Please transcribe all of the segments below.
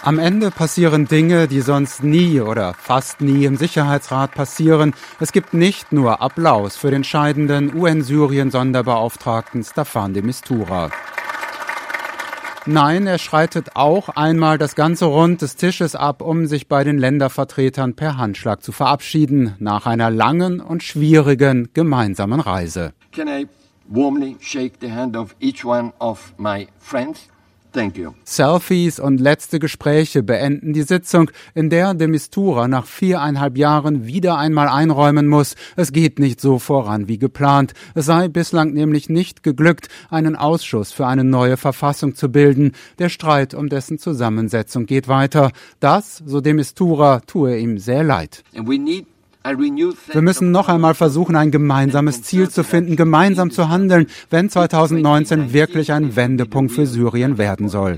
Am Ende passieren Dinge, die sonst nie oder fast nie im Sicherheitsrat passieren. Es gibt nicht nur Applaus für den scheidenden UN-Syrien-Sonderbeauftragten Staffan de Mistura. Nein, er schreitet auch einmal das ganze Rund des Tisches ab, um sich bei den Ländervertretern per Handschlag zu verabschieden, nach einer langen und schwierigen gemeinsamen Reise. Can I warmly shake the hand of each one of my friends? Thank you. Selfies und letzte Gespräche beenden die Sitzung, in der de Mistura nach 4,5 Jahren wieder einmal einräumen muss, es geht nicht so voran wie geplant. Es sei bislang nämlich nicht geglückt, einen Ausschuss für eine neue Verfassung zu bilden. Der Streit um dessen Zusammensetzung geht weiter. Das, so de Mistura, tue ihm sehr leid. Wir müssen noch einmal versuchen, ein gemeinsames Ziel zu finden, gemeinsam zu handeln, wenn 2019 wirklich ein Wendepunkt für Syrien werden soll.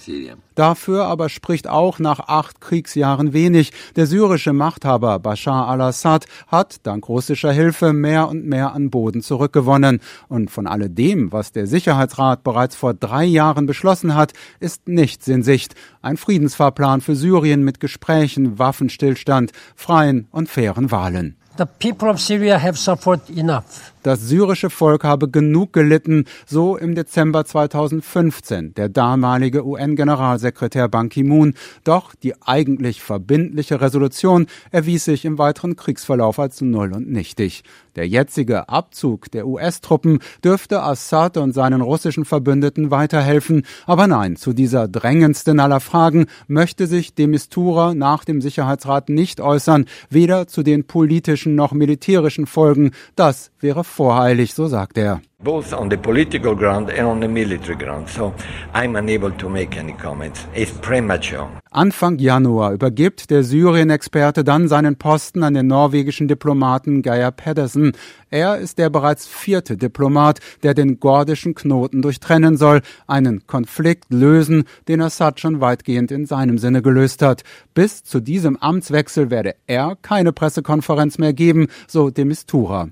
Dafür aber spricht auch nach 8 Kriegsjahren wenig. Der syrische Machthaber Bashar al-Assad hat dank russischer Hilfe mehr und mehr an Boden zurückgewonnen. Und von alledem, was der Sicherheitsrat bereits vor 3 Jahren beschlossen hat, ist nichts in Sicht. Ein Friedensfahrplan für Syrien mit Gesprächen, Waffenstillstand, freien und fairen Wahlen. The people of Syria have suffered enough. Das syrische Volk habe genug gelitten, so im Dezember 2015 der damalige UN-Generalsekretär Ban Ki-moon. Doch die eigentlich verbindliche Resolution erwies sich im weiteren Kriegsverlauf als null und nichtig. Der jetzige Abzug der US-Truppen dürfte Assad und seinen russischen Verbündeten weiterhelfen. Aber nein, zu dieser drängendsten aller Fragen möchte sich de Mistura nach dem Sicherheitsrat nicht äußern, weder zu den politischen noch militärischen Folgen. Das wäre voreilig, so sagt er. Both on the political ground and on the military ground. So I'm unable to make any comments. It's premature. Anfang Januar übergibt der Syrien-Experte dann seinen Posten an den norwegischen Diplomaten Geir Pedersen. Er ist der bereits 4. Diplomat, der den gordischen Knoten durchtrennen soll, einen Konflikt lösen, den Assad schon weitgehend in seinem Sinne gelöst hat. Bis zu diesem Amtswechsel werde er keine Pressekonferenz mehr geben, so de Mistura.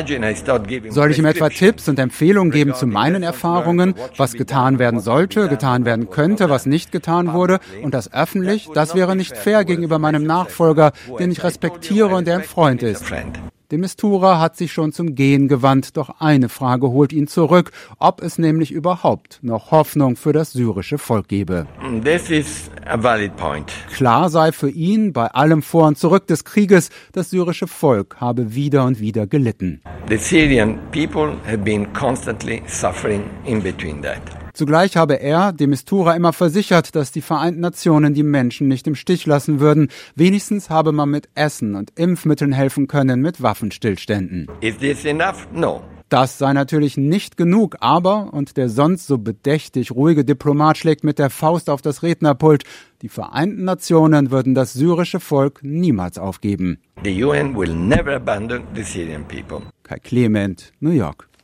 Soll ich ihm etwa Tipps und Empfehlungen geben zu meinen Erfahrungen, was getan werden sollte, getan werden könnte, was nicht getan wurde, und das öffentlich? Das wäre nicht fair gegenüber meinem Nachfolger, den ich respektiere und der ein Freund ist. De Mistura hat sich schon zum Gehen gewandt, doch eine Frage holt ihn zurück, ob es nämlich überhaupt noch Hoffnung für das syrische Volk gebe. This is a valid point. Klar sei für ihn, bei allem Vor und Zurück des Krieges, das syrische Volk habe wieder und wieder gelitten. The Syrian people have been constantly suffering in between that. Zugleich habe er, de Mistura, immer versichert, dass die Vereinten Nationen die Menschen nicht im Stich lassen würden. Wenigstens habe man mit Essen und Impfmitteln helfen können, mit Waffenstillständen. Is this enough? No. Das sei natürlich nicht genug, aber, und der sonst so bedächtig ruhige Diplomat schlägt mit der Faust auf das Rednerpult, die Vereinten Nationen würden das syrische Volk niemals aufgeben. The UN will never abandon the Syrian people. Kai Clement, New York.